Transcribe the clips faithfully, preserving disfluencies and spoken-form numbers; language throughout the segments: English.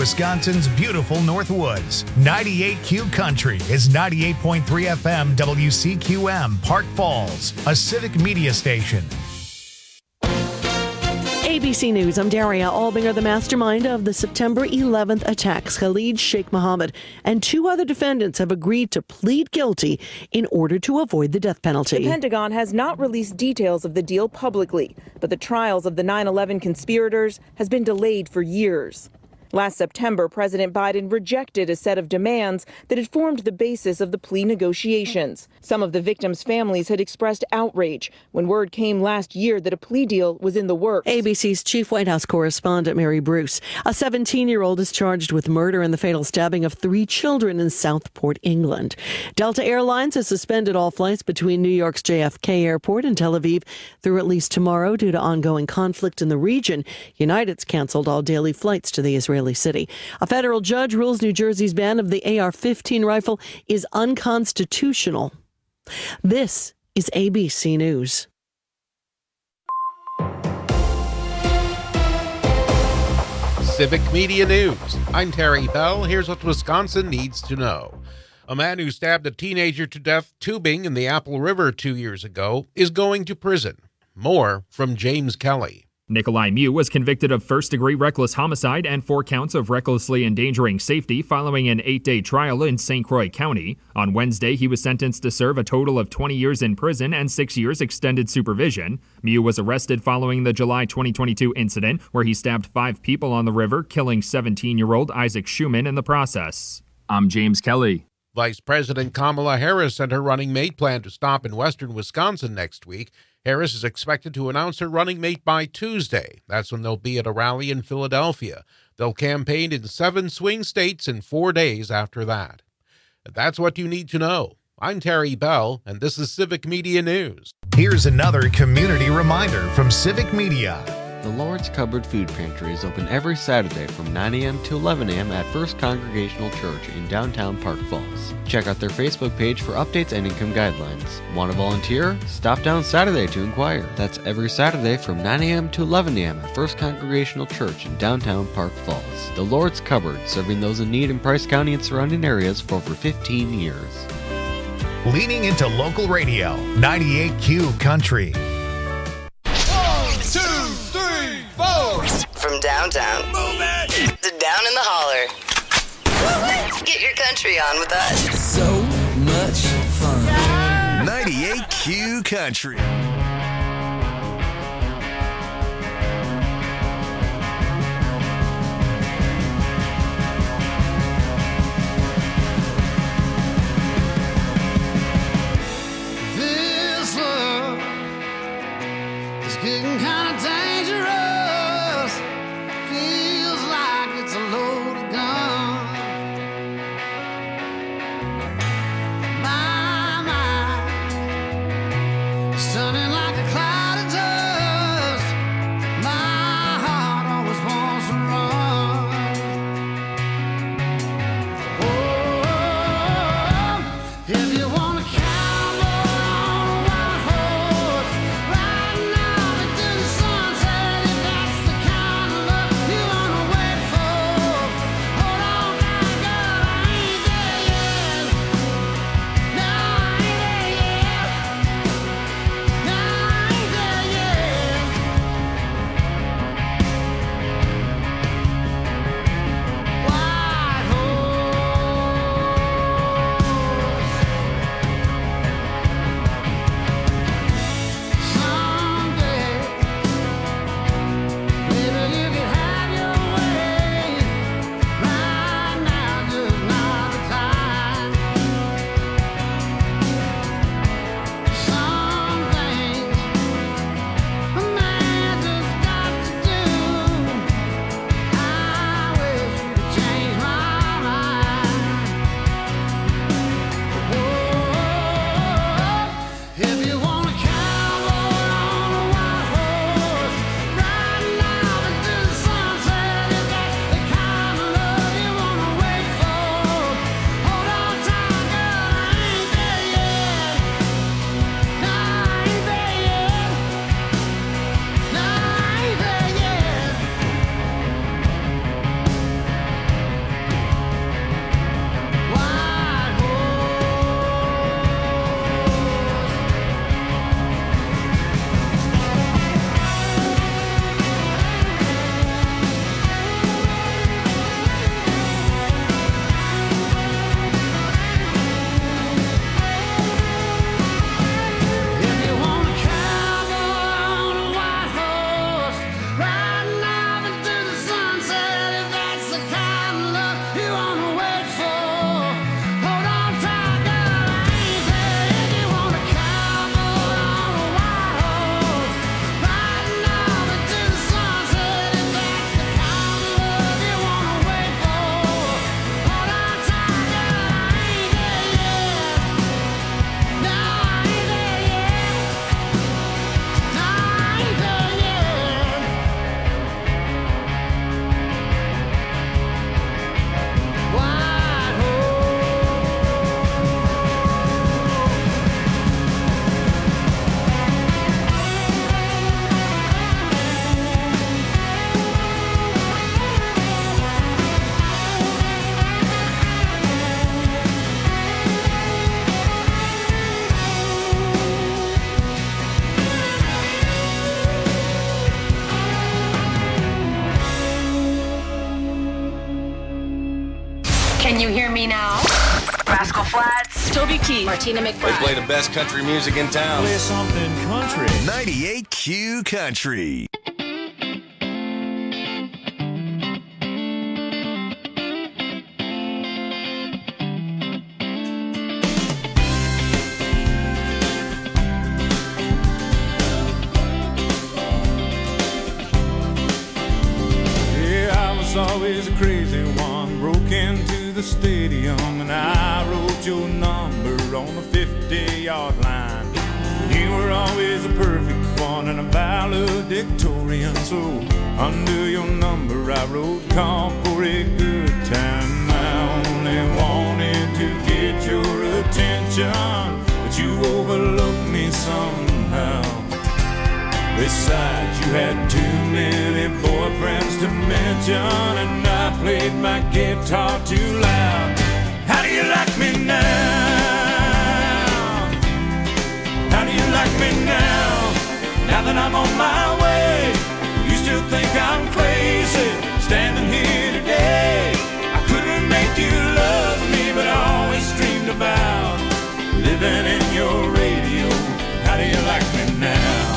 Wisconsin's beautiful Northwoods. ninety-eight Q Country is ninety-eight point three F M W C Q M, Park Falls, a civic media station. A B C News, I'm Daria Albinger. The mastermind of the September eleventh attacks, Khalid Sheikh Mohammed, and two other defendants have agreed to plead guilty in order to avoid the death penalty. The Pentagon has not released details of the deal publicly, but the trials of the nine eleven conspirators has been delayed for years. Last September, President Biden rejected a set of demands that had formed the basis of the plea negotiations. Some of the victims' families had expressed outrage when word came last year that a plea deal was in the works. A B C's chief White House correspondent Mary Bruce. A seventeen-year-old is charged with murder in the fatal stabbing of three children in Southport, England. Delta Airlines has suspended all flights between New York's J F K Airport and Tel Aviv through at least tomorrow due to ongoing conflict in the region. United's canceled all daily flights to the Israeli city. A federal judge rules New Jersey's ban of the A R fifteen rifle is unconstitutional. This is A B C News. Civic Media News. I'm Terry Bell. Here's what Wisconsin needs to know. A man who stabbed a teenager to death tubing in the Apple River two years ago is going to prison. More from James Kelly. Nikolai Mew was convicted of first-degree reckless homicide and four counts of recklessly endangering safety following an eight-day trial in Saint Croix County. On Wednesday, he was sentenced to serve a total of twenty years in prison and six years extended supervision. Mew was arrested following the July twenty twenty-two incident where he stabbed five people on the river, killing seventeen-year-old Isaac Schumann in the process. I'm James Kelly. Vice President Kamala Harris and her running mate plan to stop in western Wisconsin next week. Harris is expected to announce her running mate by Tuesday. That's when they'll be at a rally in Philadelphia. They'll campaign in seven swing states in four days after that. That's what you need to know. I'm Terry Bell, and this is Civic Media News. Here's another community reminder from Civic Media. The Lord's Cupboard Food Pantry is open every Saturday from nine a.m. to eleven a.m. at First Congregational Church in downtown Park Falls. Check out their Facebook page for updates and income guidelines. Want to volunteer? Stop down Saturday to inquire. That's every Saturday from nine a.m. to eleven a.m. at First Congregational Church in downtown Park Falls. The Lord's Cupboard, serving those in need in Price County and surrounding areas for over fifteen years. Leaning into local radio, ninety-eight Q Country. From downtown Move it. to down in the holler. Get your country on with us. So much fun. ninety-eight Q Country. This love is getting kind of dangerous. Feels like it's a loaded gun. My mind is turning Can you hear me now? Rascal Flatts, Toby Keith, Martina McBride. They play the best country music in town. Play something country. ninety-eight Q Country. Always a crazy one, broke into the stadium and I wrote your number on the fifty-yard line. You were always a perfect one and a valedictorian, so under your number I wrote call for a good time. I only wanted to get your attention, but you overlooked me somehow. Besides, you had too many boyfriends to mention, and I played my guitar too loud. How do you like me now? How do you like me now? Now that I'm on my way, you still think I'm crazy, standing here today. I couldn't make you love me, but I always dreamed about living in your radio. How do you like me now?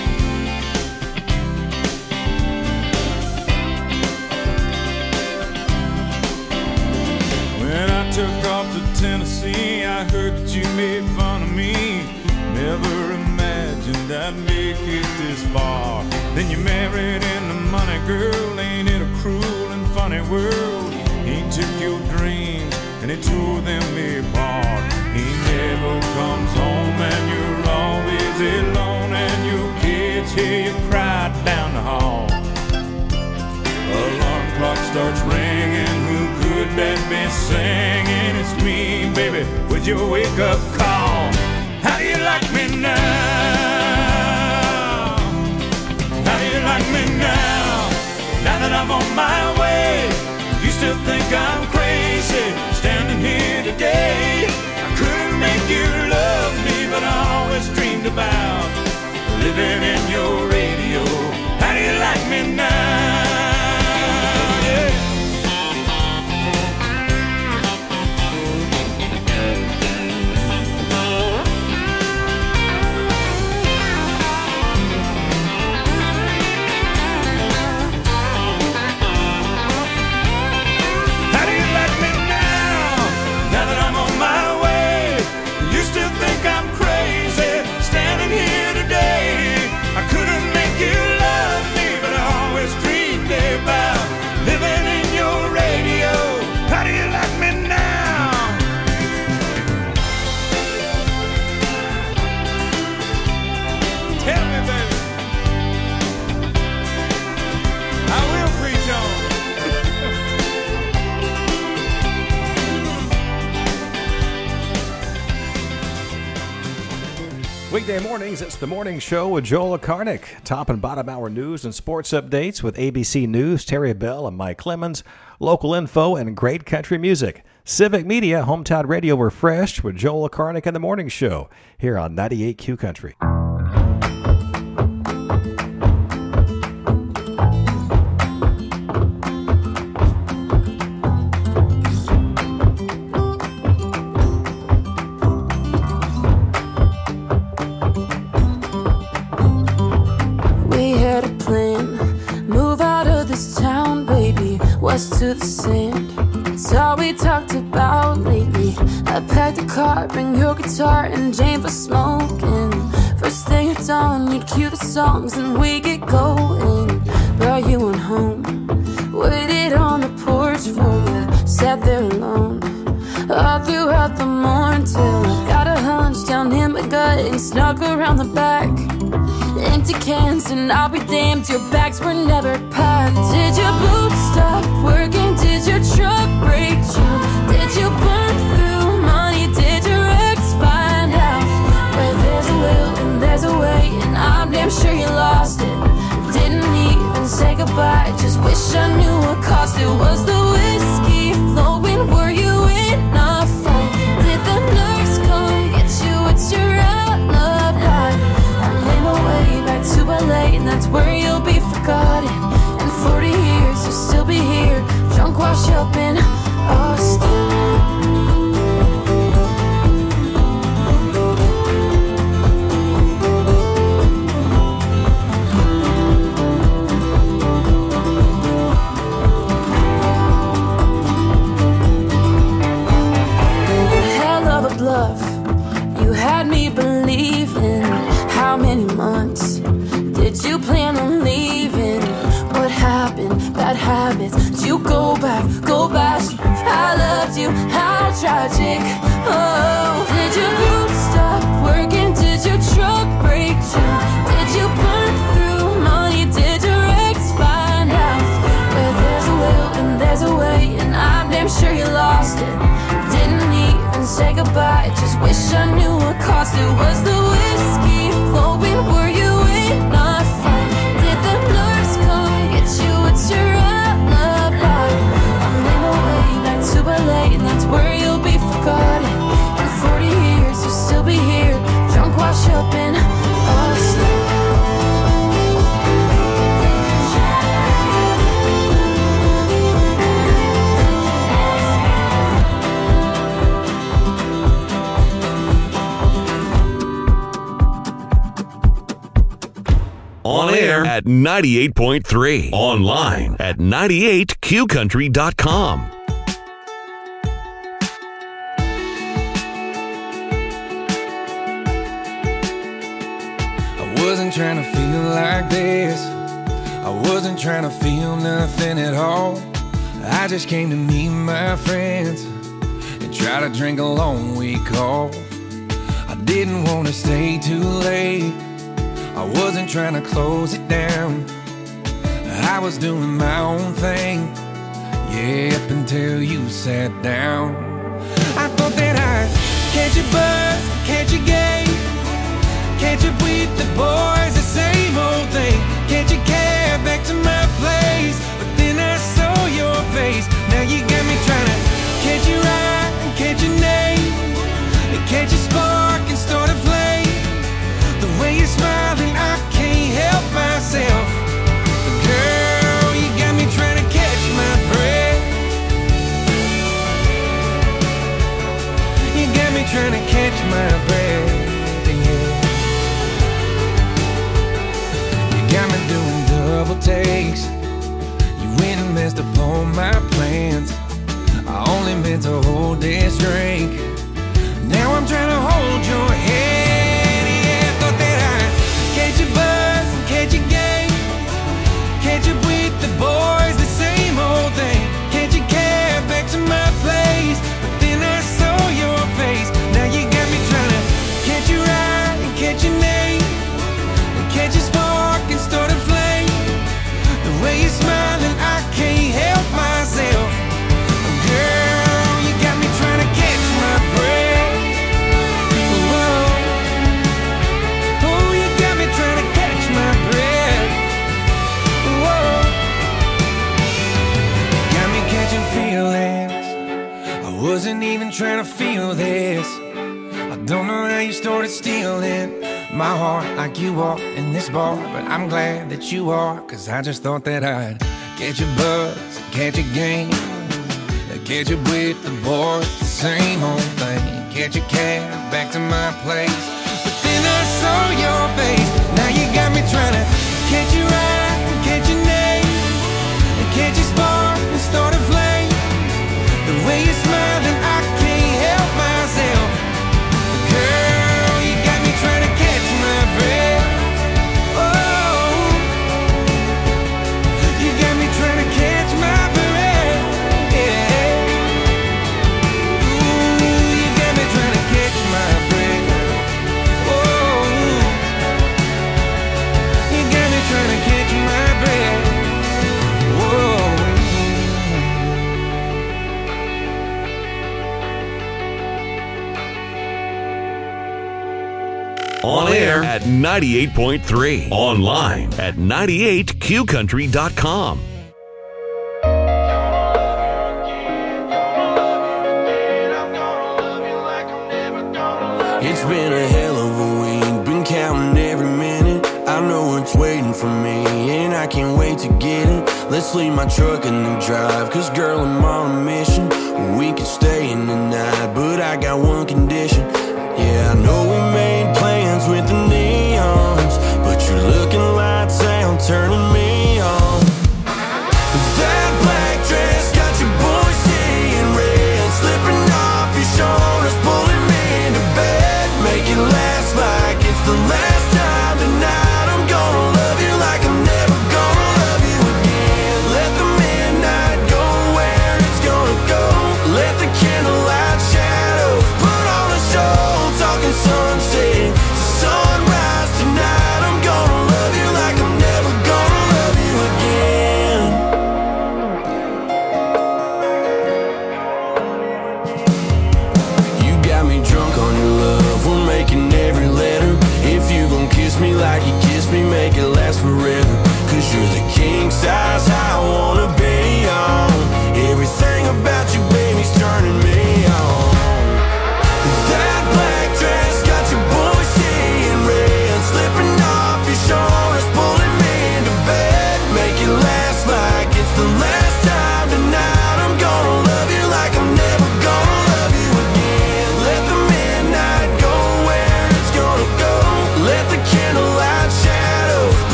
When I took off to Tennessee, I heard that you made fun of me. Never imagined I'd make it this far. Then you married into money, girl. Ain't it a cruel and funny world? He took your dreams and he tore them apart. He never comes home and you're always alone, and your kids hear you cry down the hall. Alarm clock starts ringing, who could that be singing? It's me, baby, with your wake-up call. How do you like me now? How do you like me now? Now that I'm on my way, you still think I'm crazy, standing here today. I couldn't make you love me, but I always dreamed about living in your radio. How do you like me now? Weekday mornings, it's the Morning Show with Joel Akarnik. Top and bottom hour news and sports updates with A B C News, Terry Bell and Mike Clemens, local info, and great country music. Civic Media, Hometown Radio refreshed with Joel Akarnik and the Morning Show here on ninety-eight Q Country. To the sand, it's all we talked about lately. I packed a car, bring your guitar and Jane for smoking. First thing you're done, you'd cue the songs and we get going. Brought you on home, waited on the porch for you, sat there alone all throughout the morning till I got a hunch down in my gut and snuck around the back. Empty cans and I'll be damned, your bags were never packed. Did your boots stop working? Did your truck break down? Did you burn through money? Did your ex find out? Where there's a will and there's a way, and I'm damn sure you lost it. Didn't even say goodbye, just wish I knew what cost it. Was the whiskey flowing? Were you in a fight? Did the nurse come get you? It's your alibi. I made my way back to L A, and that's where you'll be forgotten. In forty years you'll still be here, drunk, washed up logic. Oh, did your boots stop working? Did your truck break down? Did you burn through money? Did your ex find out? Where there's a will and there's a way, and I'm damn sure you lost it. Didn't even say goodbye, just wish I knew what cost it. Was the whiskey flowing? Were you in a fight? Did the nurse come get you? What's your alibi? I'm in a way back to L A, and that's where you'll be forgotten. In forty years you'll still be here, drunk, washed up in a sleep. On air at ninety-eight point three. Online at ninety-eight Q country dot com. I wasn't trying to feel like this. I wasn't trying to feel nothing at all. I just came to meet my friends and try to drink a long week off. I didn't want to stay too late. I wasn't trying to close it down. I was doing my own thing, yeah, up until you sat down. I thought that I'd catch a buzz, catch a game, catch up with the boys, the same old thing. Catch a cab back to my place, but then I saw your face. Now you got me trying to catch your eye and catch your name, and catch a spark and start a flame. The way you're smiling, I can't help myself. But girl, you got me trying to catch my breath. You got me trying to catch my breath, yeah. You got me doing double takes. You went and messed up all my plans. I only meant to hold this drink. Now I'm trying to hold your hand. Catch a buzz and catch a game, catch up with the boys, the same old thing. Catch a cab back to my place, but then I saw your face. Now you got me trying to catch your eye and catch your name, and catch a spark and start a flame. The way you're smiling, I can't help myself. Girl, you got me trying to catch my breath. Wasn't even trying to feel this. I don't know how you started stealing my heart like you are in this bar, but I'm glad that you are, cause I just thought that I'd catch a buzz, catch a game, catch up with the boys, the same old thing. Catch a cab back to my place, but then I saw your face. Now you got me trying to catch your eye and catch your name, and catch a spark and start a flame. The way you're smiling, I can't help myself. Girl, you got me trying to catch my breath. Oh, you got me trying to catch my breath. Yeah. Ooh, you got me trying to catch my breath. Oh, you got me trying to catch my breath. Whoa. On air at ninety-eight point three. Online at ninety-eight Q country dot com. It's been a hell of a week, been counting every minute. I know it's waiting for me, and I can't wait to get it. Let's leave my truck in the drive, cause girl, I'm on a mission. We could stay in the night, but I got one condition. Yeah, I know we made plans with the neons, but your looking lights out, turning me on. That black dress got your boy seeing red, slipping off your shoulders, pulling me into bed. Make it last like it's the last time tonight. I'm gonna love you like I'm never gonna love you again. Let the midnight go where it's gonna go.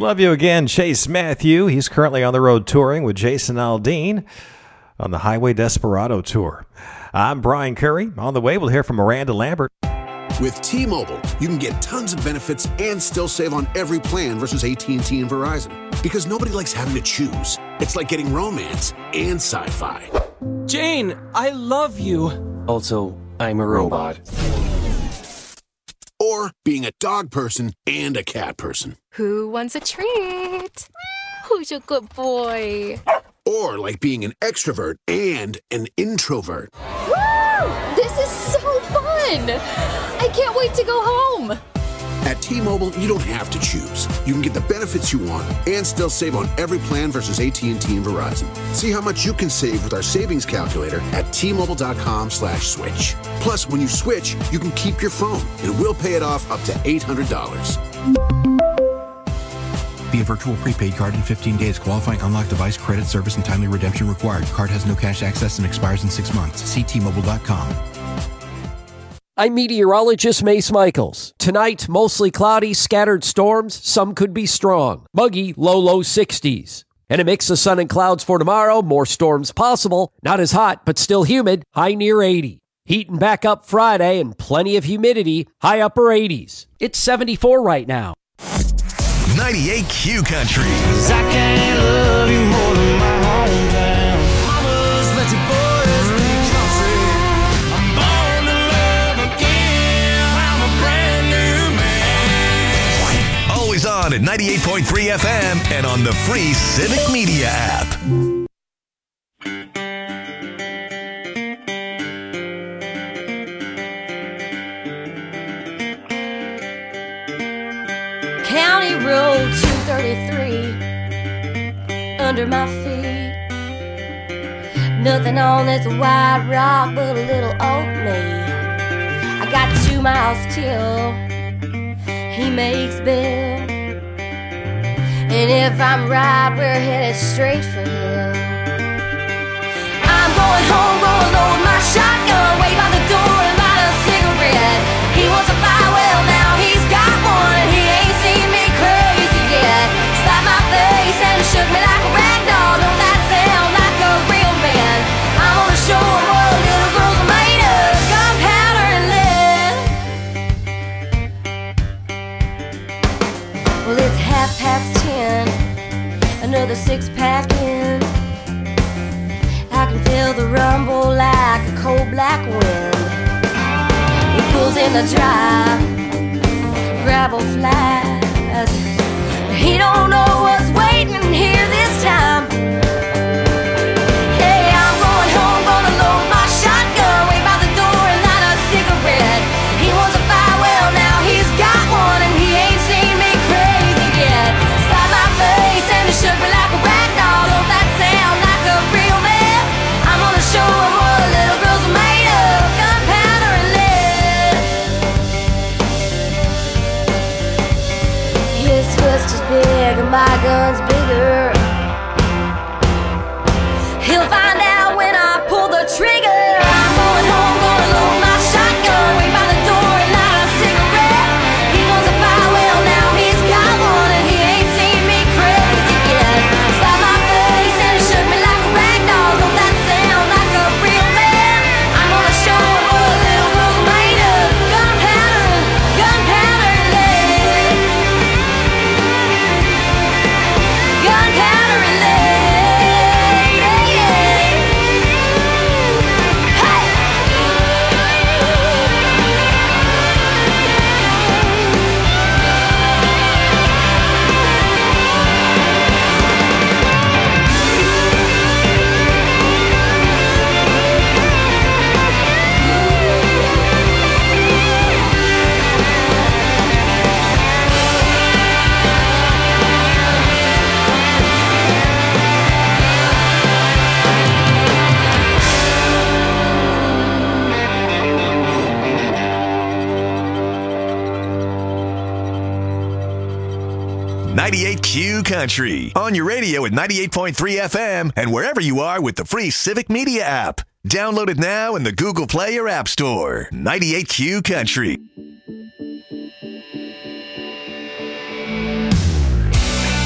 Love you again, Chase Matthew. He's currently on the road touring with Jason Aldean on the Highway Desperado Tour. I'm Brian Curry. On the way, we'll hear from Miranda Lambert. With T-Mobile, you can get tons of benefits and still save on every plan versus A T and T and Verizon. Because nobody likes having to choose. It's like getting romance and sci-fi. Jane, I love you. Also, I'm a robot. Or being a dog person and a cat person. Who wants a treat? Who's a good boy? Or like being an extrovert and an introvert. Woo! This is so fun! I can't wait to go home! At T-Mobile, you don't have to choose. You can get the benefits you want and still save on every plan versus A T and T and Verizon. See how much you can save with our savings calculator at T-Mobile.com slash switch. Plus, when you switch, you can keep your phone and we'll pay it off up to eight hundred dollars. Via virtual prepaid card in fifteen days. Qualifying unlocked device, credit, service, and timely redemption required. Card has no cash access and expires in six months. See T Mobile dot com. I'm meteorologist Mace Michaels. Tonight, mostly cloudy, scattered storms. Some could be strong. Muggy, low, low sixties. And a mix of sun and clouds for tomorrow. More storms possible. Not as hot, but still humid. High near eighty. Heating back up Friday and plenty of humidity. High upper eighties. It's seventy-four right now. ninety-eight Q Country. I can't love you more than my hometown. Mamas, let your boys be country. I'm born to love again. I'm a brand new man. Always on at ninety-eight point three F M and on the free Civic Media app. County Road two thirty-three under my feet. Nothing on this wide rock but a little old me. I got two miles till he makes Bill. And if I'm right, we're headed straight for him. I'm going home, going low with my shotgun. Wait by the door and light a cigarette. He wants a fire, well now he's got one. And he ain't seen me crazy yet. Slapped my face and shook me like a rag doll. Don't that sound like a real man? I'm gonna show him what little girls are made of. Gunpowder and lead. Well, it's half past ten. Another six pack in. I can feel the rumble like a cold black wind. He pulls in the drive, gravel flies. He don't know what's waiting here this time. Hey, I'm going home, gonna load my shotgun. Wait by the door and light a cigarette. He wants a fire, well now he's got one. And he ain't seen me crazy yet. Slap my face and he shook me like a rag doll. Don't that sound like a real man? I'm gonna show him what little girls are made of. Gunpowder and lead. His fist is big and my gun's bigger. He'll find out when I pull the trigger. I'm going home, gonna load my shotgun. Wait by the door and light a cigarette. He wants a fire, well now he's got one. And he ain't seen me crazy yet. Slap my face and he shook me like a rag doll. Don't that sound like a real man? I'm gonna show him what little girls are made of. Gunpowder, gunpowder and lead. Gunpowder and lead. Yeah, yeah. Hey! ninety-eight Q Country. On your radio at ninety-eight point three F M and wherever you are with the free Civic Media app. Download it now in the Google Play or App Store. ninety-eight Q Country.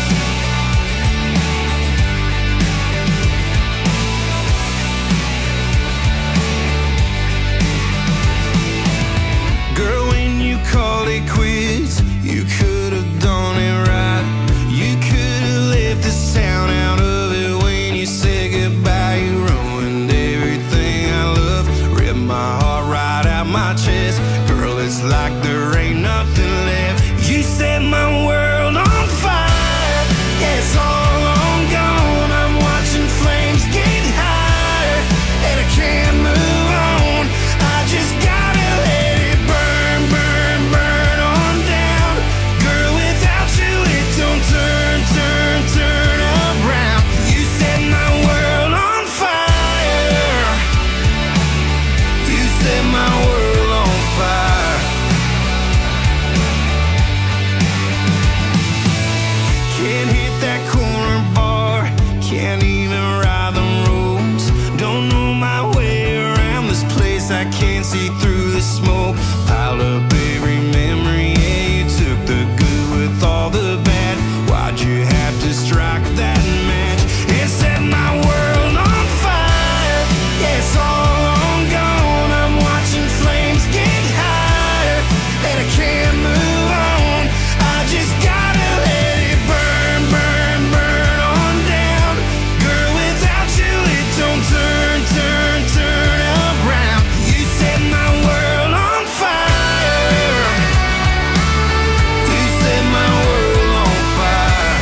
smoke. Piled up every memory, yeah, you took the good with all the bad. Why'd you have to strike that match? It set my world on fire. Yeah, it's all long gone. I'm watching flames get higher, and I can't move on. I just gotta let it burn, burn, burn on down. Girl, without you it don't turn, turn, turn around. You set my world on fire. You set my world on fire.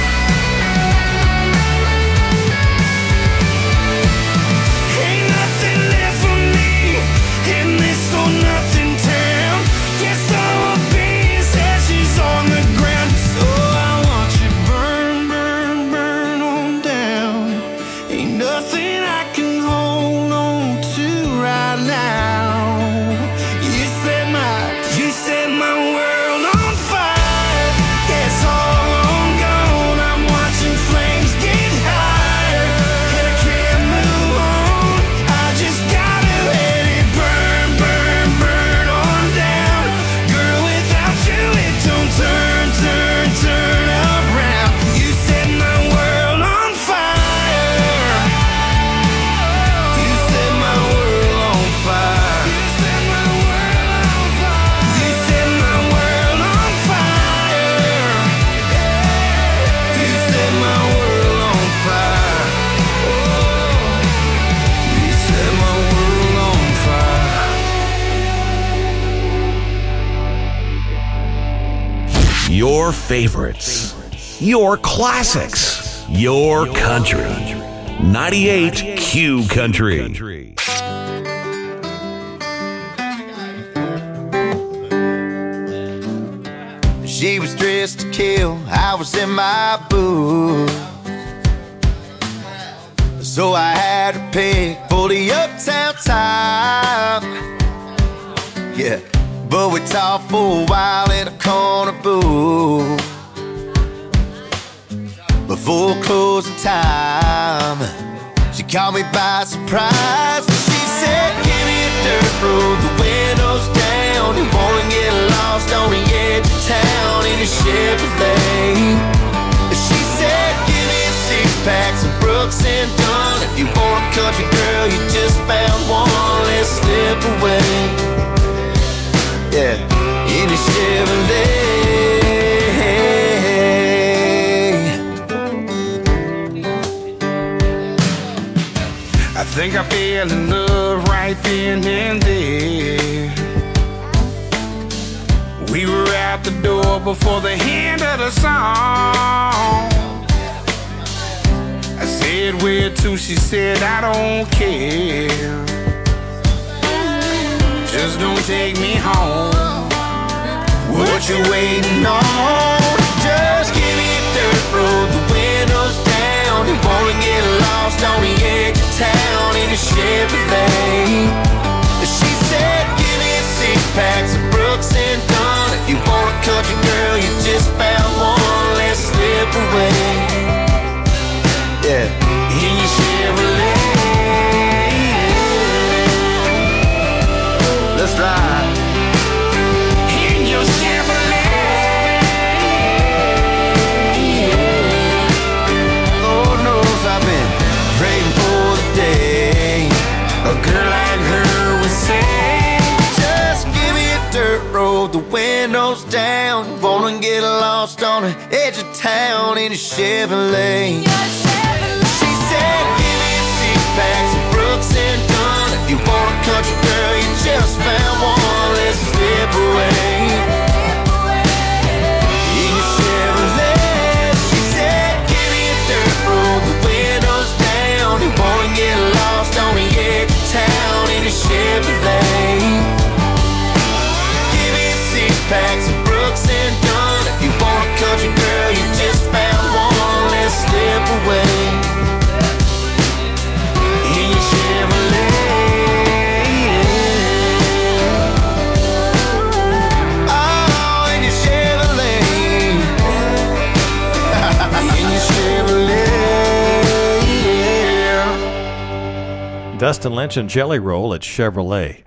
Ain't nothing left for me in this or nothing town. Guess I will be as ashes on the ground. So I want you burn, burn, burn on down. Ain't nothing I can hold on to right now. You set my, you set my world on fire. Yeah, it's all long gone. I'm watching flames get higher, and I can't move on. I just gotta let it burn, burn, burn on down. Girl, without you it don't turn, turn, turn around. You set my world on fire. You set my world on fire. You set my world on fire. You set my world on fire. You set my world on fire. You set my world on fire. Your favorites, your classics, your country. ninety-eight Q Country. She was dressed to kill, I was in my booth. So I had to pick for the uptown time. Yeah, but we talked for a while in a corner booth before closing time. She caught me by surprise. She said, give me a dirt road, the windows down. You wanna get lost on the edge of town in a Chevrolet. She said, give me a six pack, some Brooks and Dunn. If you want a country girl, you just found one. Let's slip away. Yeah, in a Chevrolet. I think I fell in love right then and there. We were out the door before the end of the song. I said, where to? She said, I don't care. Just don't take me home. What you waiting on? Just give me a dirt road, the windows down. You wanna get lost on the edge of town in a Chevrolet. She said, give me a six pack, some Brooks and Dunn. If you want a country girl, you just found one. Let's slip away. Yeah, in your Chevrolet. Let's ride in your Chevrolet. Lord knows I've been praying for the day a girl like her would say, just give me a dirt road, the windows down. Wanna get lost on the edge of town in a Chevrolet. She said, give me a six pack, some Brooks and Dunn. If you want a country girl, you just found one. Let's slip away in your Chevrolet. She said, give me a dirt road, the windows down. You wanna get lost on the edge of town in a Chevrolet. Give me a six pack, some Brooks and Dunn. If you want a country girl, you just found one. Let's slip away in your Chevrolet. Dustin Lynch and Jelly Roll at Chevrolet.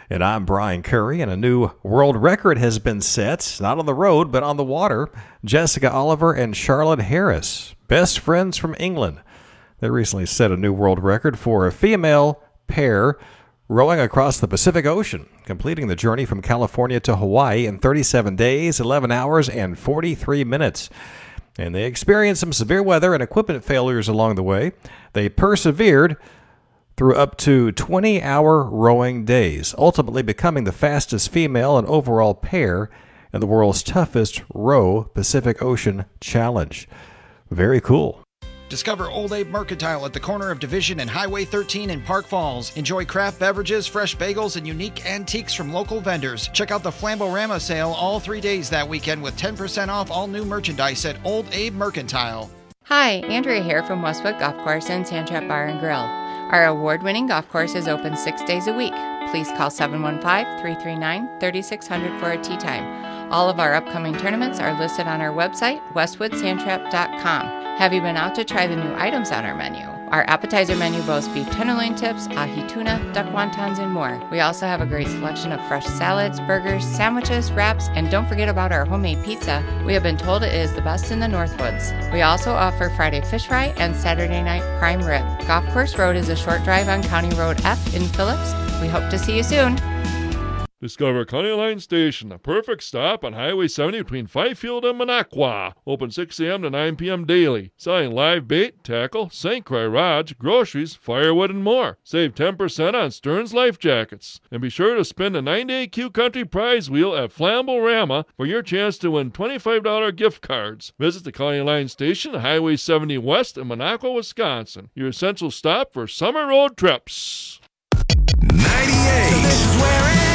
And I'm Brian Curry, and a new world record has been set, not on the road, but on the water. Jessica Oliver and Charlotte Harris, best friends from England. They recently set a new world record for a female pair rowing across the Pacific Ocean, completing the journey from California to Hawaii in thirty-seven days, eleven hours, and forty-three minutes. And they experienced some severe weather and equipment failures along the way. They persevered through up to twenty-hour rowing days, ultimately becoming the fastest female and overall pair in the world's toughest row Pacific Ocean Challenge. Very cool. Discover Old Abe Mercantile at the corner of Division and Highway thirteen in Park Falls. Enjoy craft beverages, fresh bagels, and unique antiques from local vendors. Check out the Flamborama sale all three days that weekend with ten percent off all new merchandise at Old Abe Mercantile. Hi, Andrea here from Westwood Golf Course and Sand Trap Bar and Grill. Our award-winning golf course is open six days a week. Please call seven one five, three three nine, three six zero zero for a tee time. All of our upcoming tournaments are listed on our website, westwood sand trap dot com. Have you been out to try the new items on our menu? Our appetizer menu boasts beef tenderloin tips, ahi tuna, duck wontons, and more. We also have a great selection of fresh salads, burgers, sandwiches, wraps, and don't forget about our homemade pizza. We have been told it is the best in the Northwoods. We also offer Friday fish fry and Saturday night prime rib. Golf Course Road is a short drive on County Road F in Phillips. We hope to see you soon. Discover County Line Station, a perfect stop on Highway seventy between Fifield and Minocqua. Open six a.m. to nine p.m. daily. Selling live bait, tackle, Saint Croix rods, groceries, firewood, and more. Save ten percent on Stearns life jackets. And be sure to spin the nine-day Q Country prize wheel at Flamborama for your chance to win twenty-five dollars gift cards. Visit the County Line Station, Highway seventy West in Minocqua, Wisconsin. Your essential stop for summer road trips. ninety-eight. So this is where it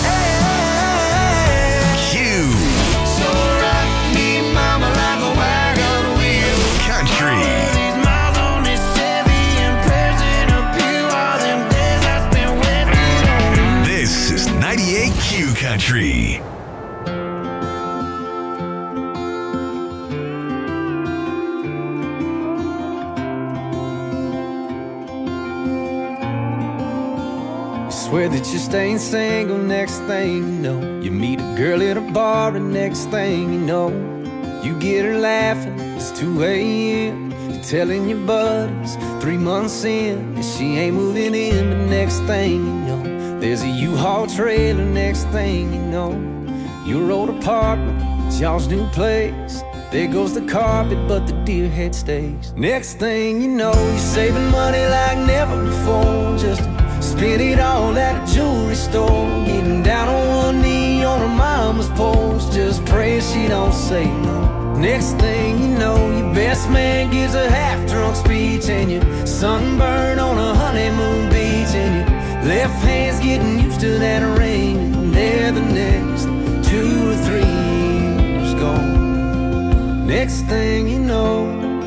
ninety-eight Q Country. Swear that you're staying single, next thing you know, you meet a girl at a bar, and next thing you know, you get her laughing, it's two a.m. You're telling your buddies, three months in, that she ain't moving in, but next thing you know, there's a U-Haul trailer. Next thing you know, your old apartment, it's y'all's new place. There goes the carpet, but the deer head stays. Next thing you know, you're saving money like never before, just to spend it all at a jewelry store. Getting down on one knee on her mama's porch, just praying she don't say no. Next thing you know, your best man gives a half-drunk speech, and you're sunburned on a honeymoon beach, and your left hand's getting used to that ring, and there the next two or three years gone. Next thing you know,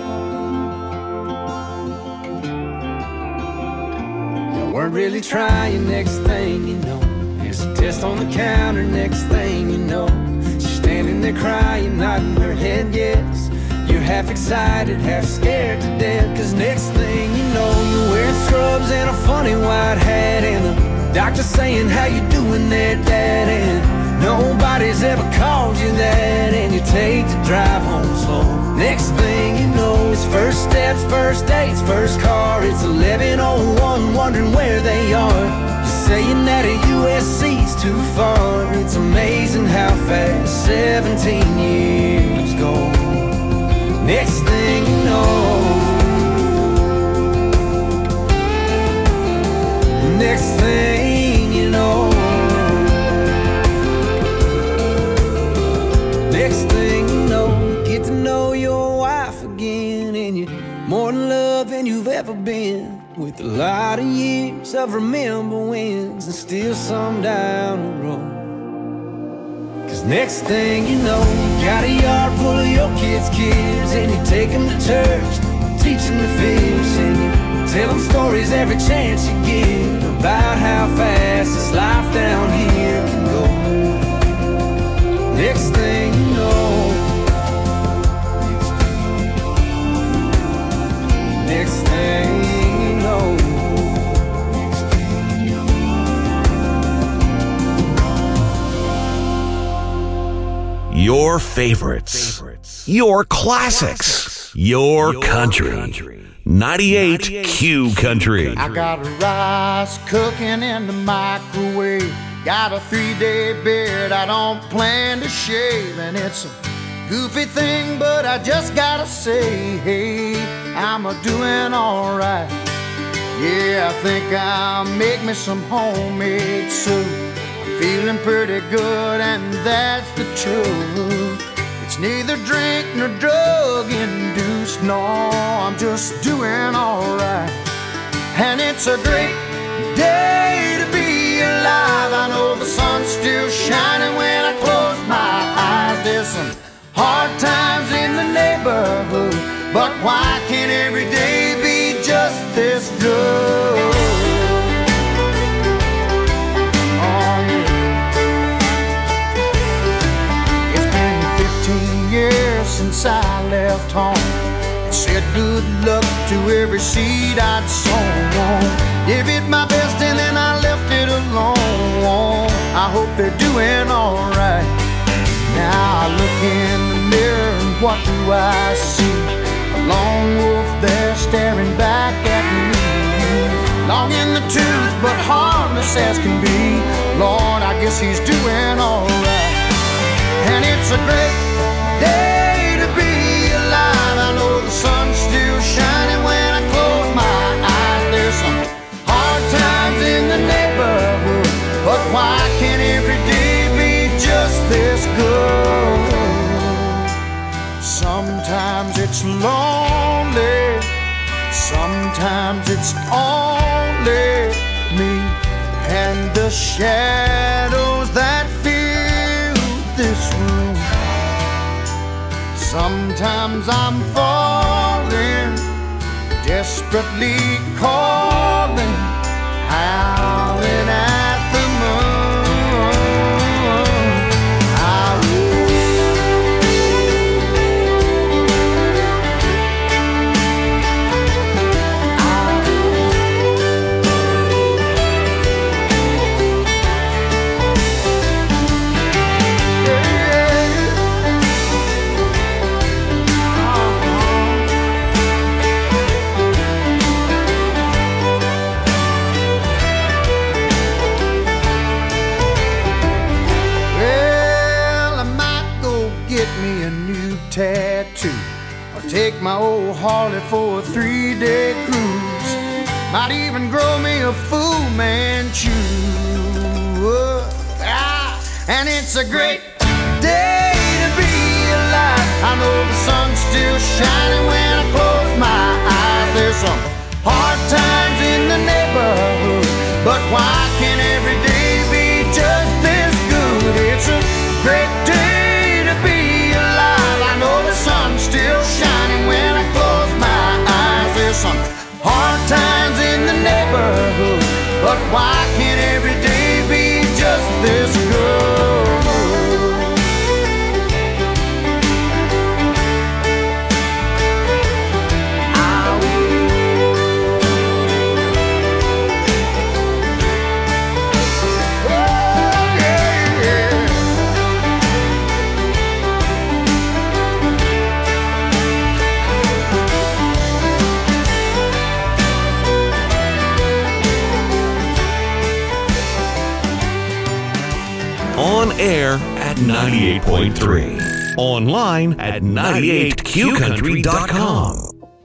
you weren't really trying. Next thing you know, there's a test on the counter. Next thing you know, she's standing there crying, nodding her head yes. You're half excited, half scared to death, cause next thing you know, you're wearing scrubs and a funny white hat, and the doctor saying, how you doing there, Dad? And nobody's ever called you that, and you take the drive home slow. Next thing you know, it's first steps, first dates, first car. It's eleven oh one, wondering where they are. You're saying that a U S C's too far. It's amazing how fast seventeen years go. Next thing you know, next thing you know, next thing you know, you get to know your wife again, and you're more in love than you've ever been, with a lot of years of remember wins and still some down the road. Cause next thing you know, you got a yard full of your kids' kids, and you take them to church, teach them to fish, and you tell them stories every chance you get about how fast this life down here can go. Next thing you know, next thing you know, Your favorites. Your classics. Your country. ninety-eight Q Country. I got rice cooking in the microwave. Got a three-day beard I don't plan to shave. And it's a goofy thing, but I just gotta say, hey, I'm a doing all right. Yeah, I think I'll make me some homemade soup. I'm feeling pretty good, and that's the truth. It's neither drink nor drug induced. No, I'm just doing all right. And it's a great day to be alive. I know the sun's still shining when I close my eyes. There's some hard times in the neighborhood, but why can't every day be just this good? Oh yeah. It's been fifteen years since I left home and said good luck to every seed I'd sown. Gave it my best and then I left it alone. I hope they're doing alright. Now I look in the mirror and what do I see? A lone wolf there staring back at me. Long in the tooth but harmless as can be. Lord, I guess he's doing alright. And it's a great day to be alive. I know the sun's still shining when I close my eyes. There's some hard times in the neighborhood, but why can't every day be just this good? Sometimes it's lonely, sometimes it's only me and the shadows that fill this room. Sometimes I'm falling, desperately calling, howling at the moon. I tattoo, or take my old Harley for a three-day cruise. Might even grow me a Fu Manchu. Ah, and it's a great day to be alive. I know the sun's still shining when I close my eyes. There's some hard times in the neighborhood, but why can't every day be just this good? It's a great day to be alive. I know the sun's still shining when I close my eyes. There's some hard times in the neighborhood, but why can't every day be just this good? On air at ninety-eight point three. Online at ninety-eight Q country dot com.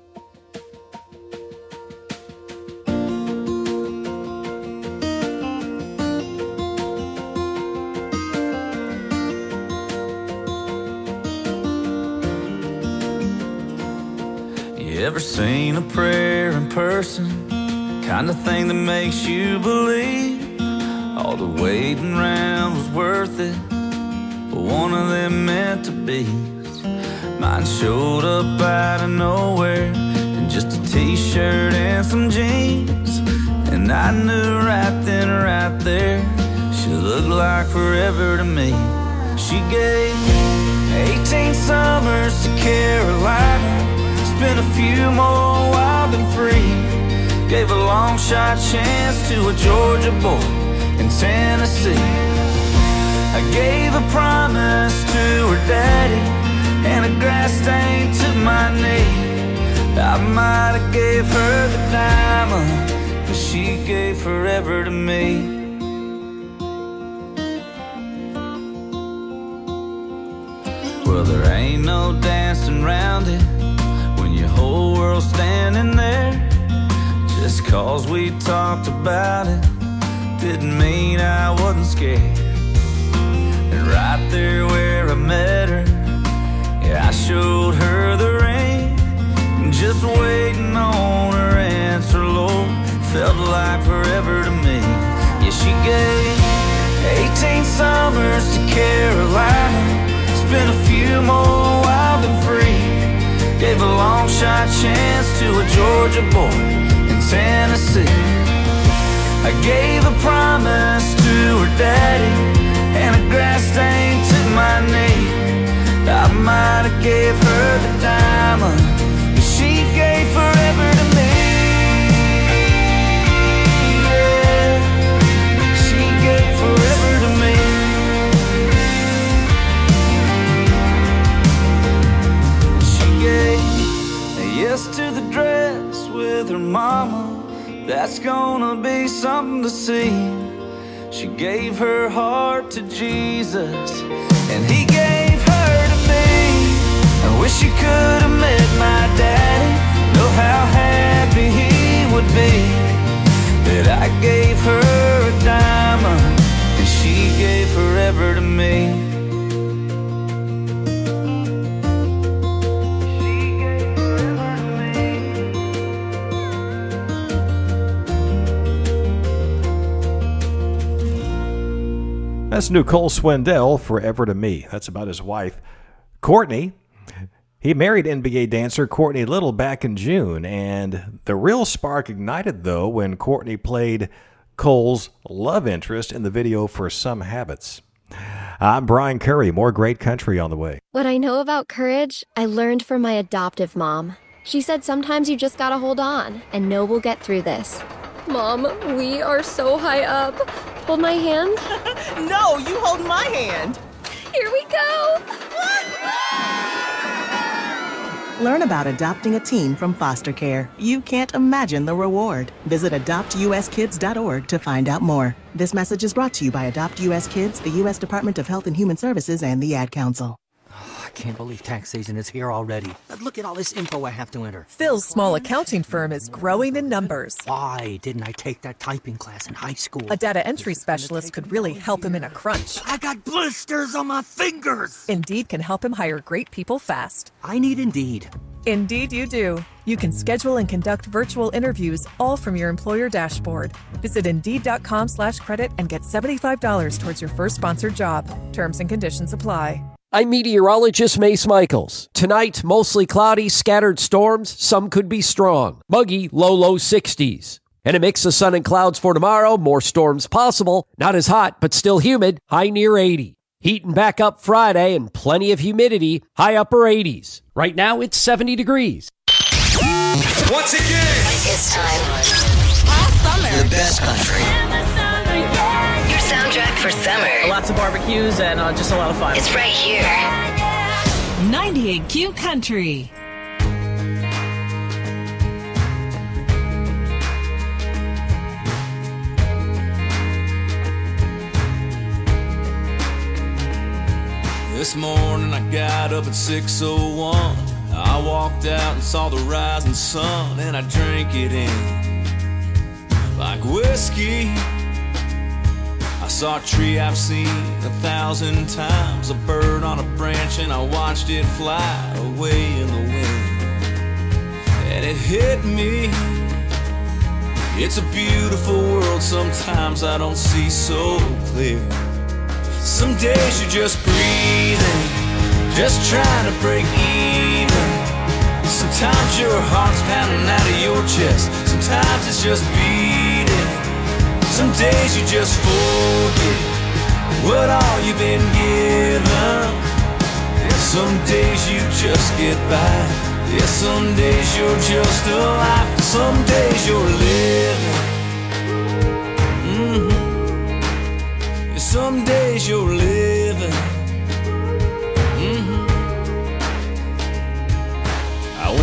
You ever seen a prayer in person? Kind of thing that makes you believe all the waiting around was worth it, but one of them meant to be. Mine showed up out of nowhere in just a t-shirt and some jeans, and I knew right then, right there, she looked like forever to me. She gave eighteen summers to Carolina, spent a few more wild and free, gave a long shot chance to a Georgia boy in Tennessee. I gave a promise to her daddy, and a grass stain to my knee. I might have gave her the diamond, but she gave forever to me. Well, there ain't no dancing around it when your whole world's standing there. Just cause we talked about it didn't mean I wasn't scared. And right there where I met her, yeah, I showed her the ring. Just waiting on her answer, Lord, felt like forever to me. Yeah, she gave eighteen summers to Carolina, spent a few more wild and free. Gave a long shot chance to a Georgia boy in Tennessee. I gave a promise to her daddy, and a grass stain to my knee. I might have gave her the diamond, but she gave forever to me. Yeah, she gave forever to me. She gave a yes to the dress with her mama. That's gonna be something to see. She gave her heart to Jesus, and he gave her to me. I wish you could have met my daddy, know how happy he would be that I gave her a diamond, and she gave forever to me. That's Nicole Swindell, Forever to Me. That's about his wife, Courtney. He married N B A dancer Courtney Little back in June, and the real spark ignited, though, when Courtney played Cole's love interest in the video for Some Habits. I'm Brian Curry. More great country on the way. What I know about courage, I learned from my adoptive mom. She said sometimes you just gotta hold on and know we'll get through this. Mom, we are so high up. Hold my hand. No, you hold my hand. Here we go. Learn about adopting a teen from foster care. You can't imagine the reward. Visit adopt u s kids dot org to find out more. This message is brought to you by Adopt U S Kids, the U S Department of Health and Human Services, and the Ad Council. I can't believe tax season is here already. Look at all this info I have to enter. Phil's small accounting firm is growing in numbers. Why didn't I take that typing class in high school? A data entry specialist could really help him in a crunch. I got blisters on my fingers. Indeed can help him hire great people fast. I need Indeed. Indeed you do. You can schedule and conduct virtual interviews all from your employer dashboard. Visit Indeed.com slash credit and get seventy-five dollars towards your first sponsored job. Terms and conditions apply. I'm meteorologist Mace Michaels. Tonight, mostly cloudy, scattered storms. Some could be strong. Muggy, low, low sixties. And a mix of sun and clouds for tomorrow. More storms possible. Not as hot, but still humid. High near eighty. Heating back up Friday and plenty of humidity. High upper eighties. Right now, it's seventy degrees. Once again, it's time. All summer. The best country. Your soundtrack for summer. Lots of barbecues and uh, just a lot of fun. It's right here. ninety-eight Q Country. This morning I got up at six oh one. I walked out and saw the rising sun, and I drank it in like whiskey. I saw a tree I've seen a thousand times, a bird on a branch, and I watched it fly away in the wind. And it hit me, it's a beautiful world, sometimes I don't see so clear. Some days you're just breathing, just trying to break even. Sometimes your heart's pounding out of your chest, sometimes it's just beating. Some days you just forget what all you've been given. Some days you just get by. Yeah, some days you're just alive. Some days you're living. Mm-hmm. Yeah, some days you're living.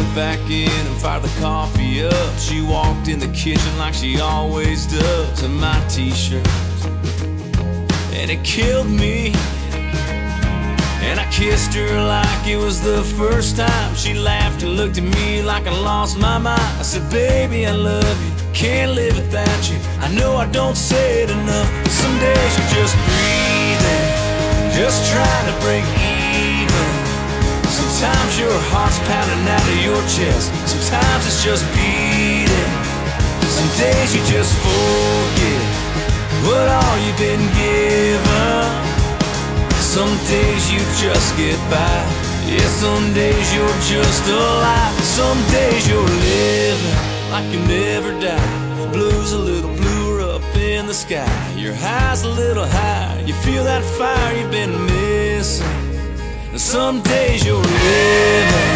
went back in and fired the coffee up. She walked in the kitchen like she always does in my t-shirt, and it killed me. And I kissed her like it was the first time. She laughed and looked at me like I lost my mind. I said, baby, I love you, can't live without you. I know I don't say it enough, but some days you're just breathing, just trying to break even. Sometimes your heart's pounding out of your chest, sometimes it's just beating. Some days you just forget what all you've been given. Some days you just get by. Yeah, some days you're just alive. Some days you're living like you never die. Blue's a little bluer up in the sky. Your high's a little high. You feel that fire you've been missing. And some days you're living.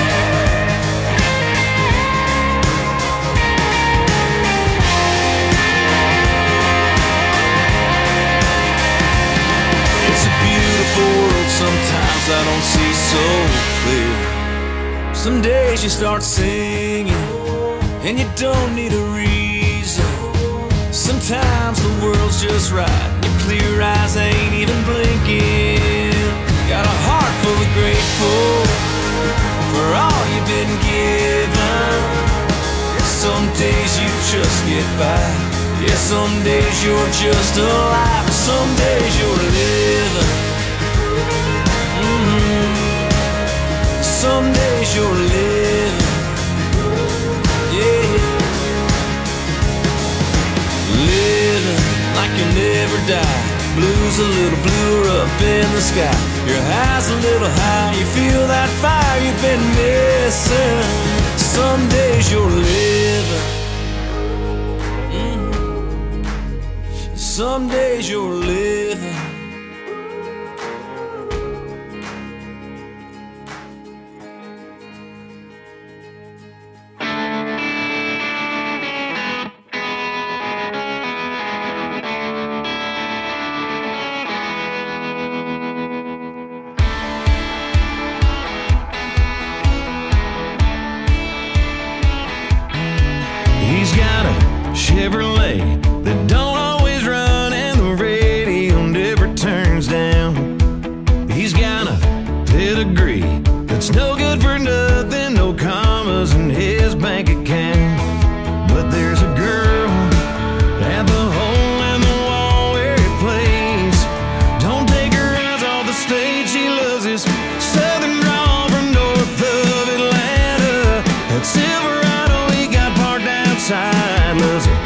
World sometimes I don't see so clear. Some days you start singing and you don't need a reason. Sometimes the world's just right, your clear eyes ain't even blinking. Got a heart full of grateful for all you've been given. Some days you just get by. Yeah, some days you're just alive. Some days you're living. Some days you're living, yeah, living like you never die. Blue's a little bluer up in the sky. Your high's a little high. You feel that fire you've been missing. Some days you're living, mm-hmm. Some days you're living. Chevrolet that don't always run and the radio never turns down. He's got a pedigree that's no good for nothing, no commas in his bank account. But there's a girl at the hole in the wall where he plays. Don't take her eyes off the stage, she loves his southern drawl from north of Atlanta. That Silverado he got parked outside, loves it.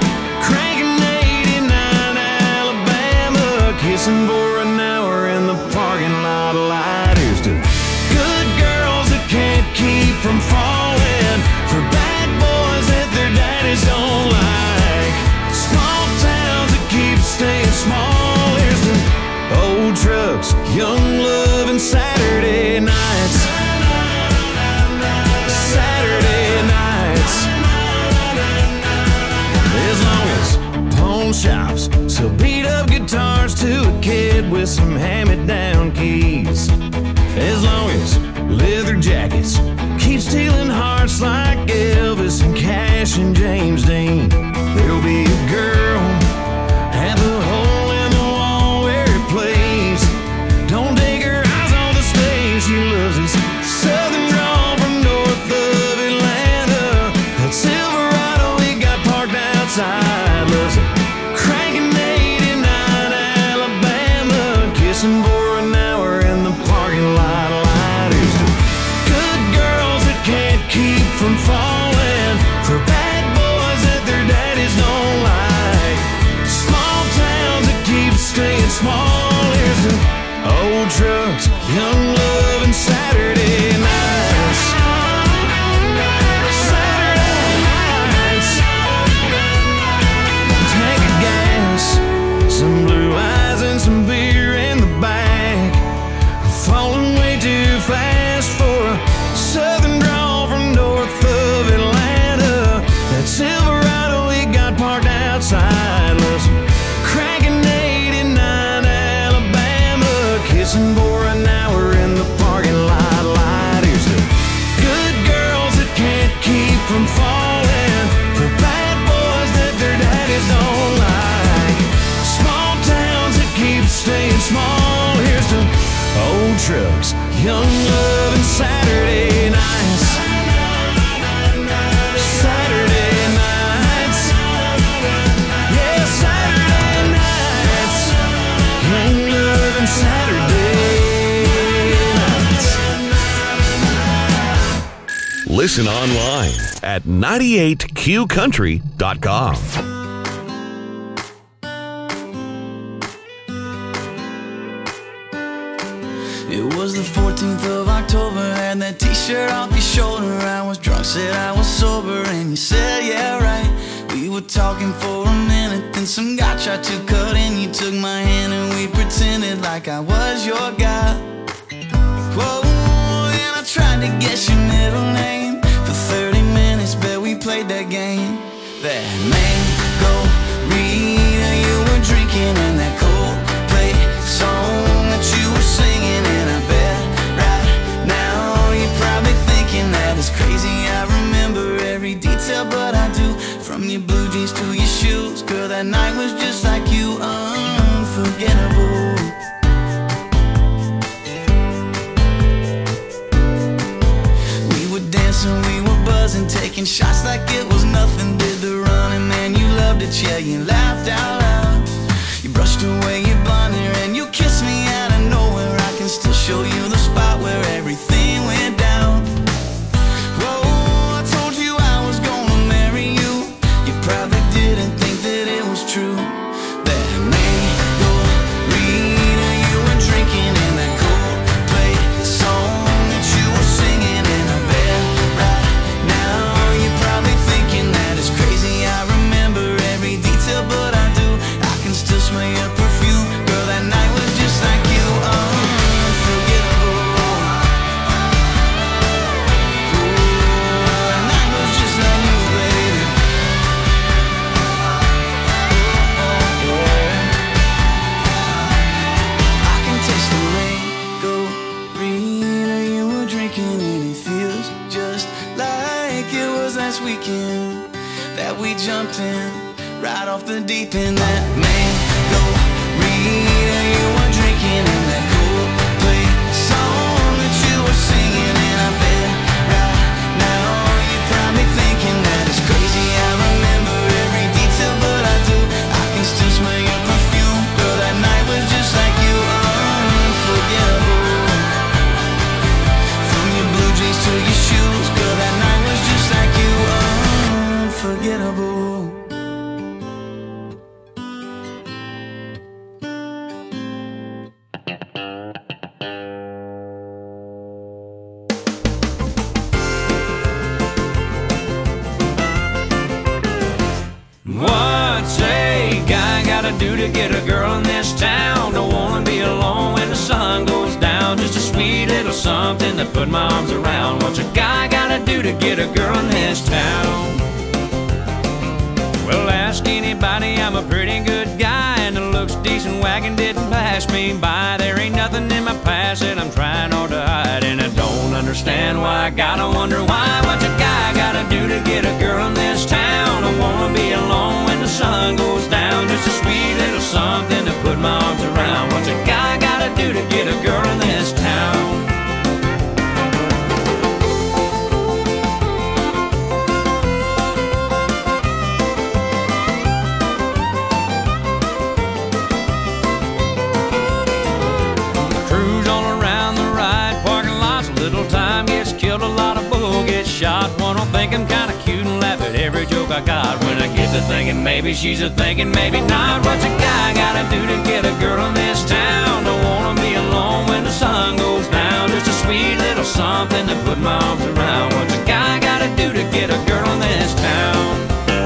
Kissing for an hour in the parking lot of lighters. To good girls that can't keep from falling, for bad boys that their daddies don't like, small towns that keep staying small. Here's to old trucks, young love, and Saturday nights. Saturday nights. As long as pawn shops sell beat up guitars to a kid with some hand-me-down keys. As long as leather jackets keep stealing hearts like Elvis and Cash and James Dean, there'll be a girl at the hole in the wall where he plays. Don't take her eyes on the stage, she loves his southern drawl from north of Atlanta. That Silverado he got parked outside, loves it. For an hour in the parking lot of lighters. Good girls that can't keep from falling, for bad boys that their daddies don't like, small towns that keep staying small. Here's to old trucks, young love, and Saturday nights. Saturday nights. Tank of gas, some blue eyes and some beer in the back. Falling way too fast for a southern drawl from north of Atlanta. That Silverado he got parked outside, loves cranking eighty-nine Alabama, kissing for an hour in the trucks, young love and Saturday nights. Saturday nights. Yeah, Saturday nights. Young love and Saturday nights. Listen online at ninety-eight q country dot com. It was the fourteenth of October, had that t-shirt off your shoulder. I was drunk, said I was sober, and you said, yeah, right. We were talking for a minute, then some guy tried to cut in. You took my hand and we pretended like I was your guy. Whoa, and I tried to guess your middle name. For thirty minutes, bet we played that game. That mango Rita you were drinking, and that Coldplay song that you were singing. And I bet right now you're probably thinking that it's crazy I remember every detail, but I do. From your blue jeans to your shoes, girl, that night was just like you, unforgettable. We were dancing, we were buzzing, taking shots like it was nothing. Did the running, man, you loved it, yeah, you laughed out loud. You brushed away your blonde hair and you kissed me out of nowhere. I can still show you the spot where everything went down. Whoa, I told you I was gonna marry you. You probably didn't think that it was true. That mango Rita you were drinking, and that Coldplay song that you were singing. And I bet right now you're probably thinking that it's crazy I remember every detail, but I do. I can still smell your perfume, girl, that night was just like you, unforgettable. Ooh, that night was just like you, baby. I can taste the mango Rita you were drinking, and it feels just like it was last weekend that we jumped in right off the deep end. That mango Rita you were drinking, and that Coldplay song that you were singing. And I bet right now you're probably thinking that it's crazy I remember every detail, but I do. I can still smell your perfume, girl, that night was just like you, unforgettable. From your blue jeans to your shoes, girl, that night was just like you, unforgettable. What's a guy gotta do to get a girl in this town? Don't wanna be alone when the sun goes down. Just a sweet little something to put my arms around. What's a guy gotta do to get a girl in this town? Well, ask anybody, I'm a pretty good guy, and the looks decent wagon didn't pass me by. There ain't nothing in my past that I'm trying hard to hide, and I don't understand why. I gotta wonder why. What's a guy gotta do to get a girl in this town? I wanna be alone when the sun goes down. Just a sweet little something to put my arms around. What's a guy gotta do to get a girl in this town? Killed a lot of bull, get shot. One will think I'm kinda cute and laugh at every joke I got. When I get to thinking maybe she's a thinking maybe not. What's a guy gotta do to get a girl in this town? Don't wanna be alone when the sun goes down. Just a sweet little something to put my arms around. What's a guy gotta do to get a girl in this town?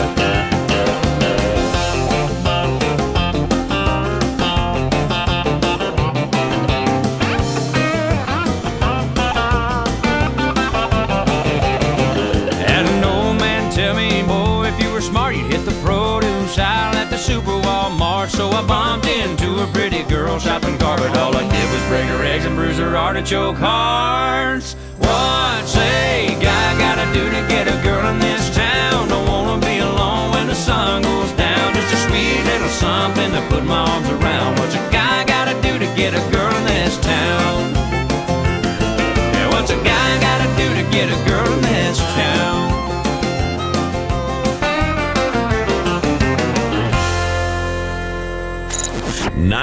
Super Walmart, so I bumped into a pretty girl shopping cart, but all I did was break her eggs and bruise her artichoke hearts. What's a guy gotta do to get a girl in this town? Don't wanna be alone when the sun goes down. Just a sweet little something to put my arms around. What's a guy gotta do to get a girl in this town?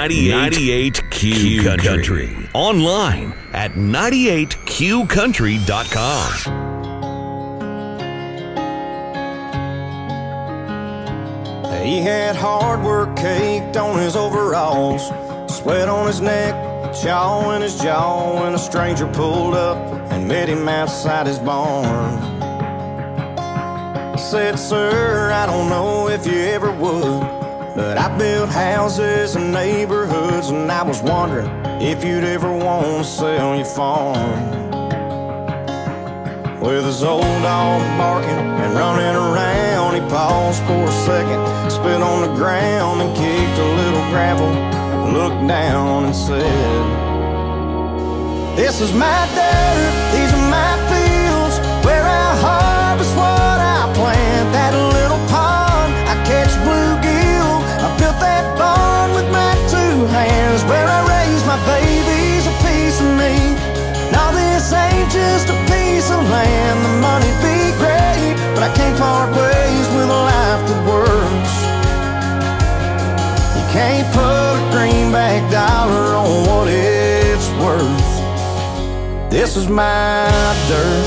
ninety-eight Q Country. Online at ninety-eight Q country dot com. He had hard work caked on his overalls, sweat on his neck, chaw in his jaw, when a stranger pulled up and met him outside his barn. He said, "Sir, I don't know if you ever would, but I built houses and neighborhoods, and I was wondering if you'd ever want to sell your farm." With his old dog barking and running around, he paused for a second, spit on the ground and kicked a little gravel, looked down and said, "This is my dirt, these are my fields, where I harvest what I plant. That little pond, I catch bluegill, I built that barn with my two hands, where I raise my babies, a piece of me. Now this ain't just a piece of land, the money'd be great, but I can't part ways with a life that works. You can't put a greenback dollar on what it's worth. This is my dirt."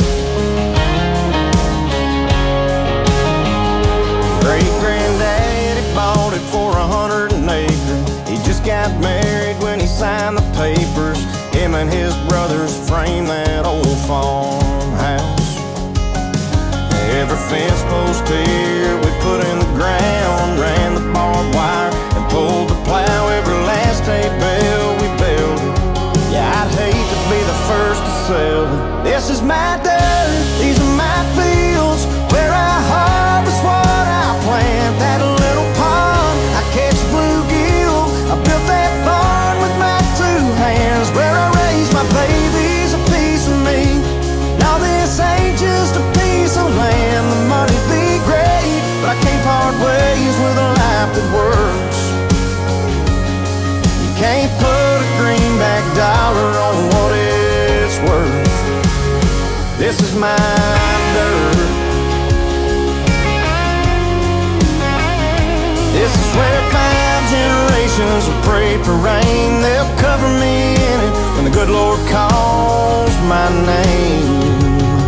Great-granddaddy bought it for a hundred an acre. He just got married when he signed the papers. Him and his brothers framed that old farmhouse. Every fence post here we put in the ground, ran the barbed wire and pulled the plow. Every last hay bale we built it. Yeah, I'd hate to be the first to sell it. This is my dirt, these are my fields, where I harvest what I plant. That little pond, I catch bluegill, I built that barn with my two hands, where I raise my babies, a piece of me. Now this ain't just a piece of land, the money'd be great, but I can't part ways with a life that works. You can't put a greenback dollar on what it's worth. This is my dirt. This is where five generations will pray for rain. They'll cover me in it when the good Lord calls my name.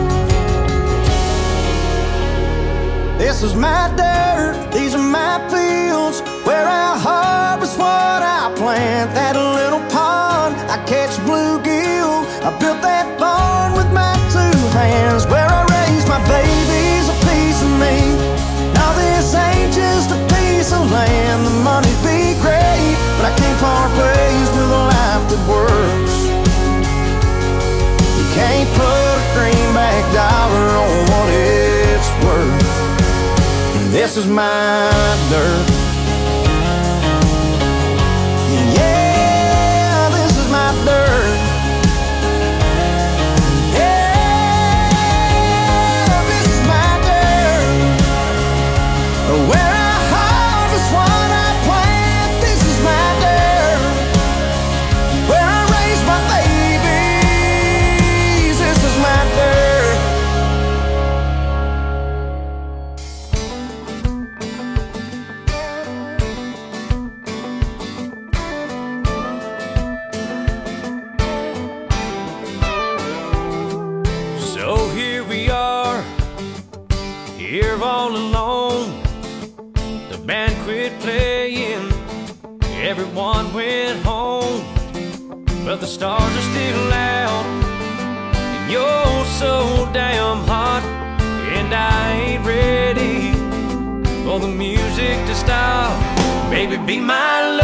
This is my dirt, these are my fields, where I harvest what I plant. That little pond, I catch bluegill, I built that barn with my two hands, where I raise my babies, a piece of me. Now this ain't just a piece of land, the money'd be great, but I can't part ways with a life that works. You can't put a greenback dollar on what it's worth. This is my dirt. Yeah, this is my dirt. Yeah, this is my dirt. Where I harvest what I plant. This is my dirt. Where I raise my babies. This is my dirt. Here all alone, the band quit playing, everyone went home, but the stars are still out, and you're so damn hot, and I ain't ready for the music to stop. Baby, be my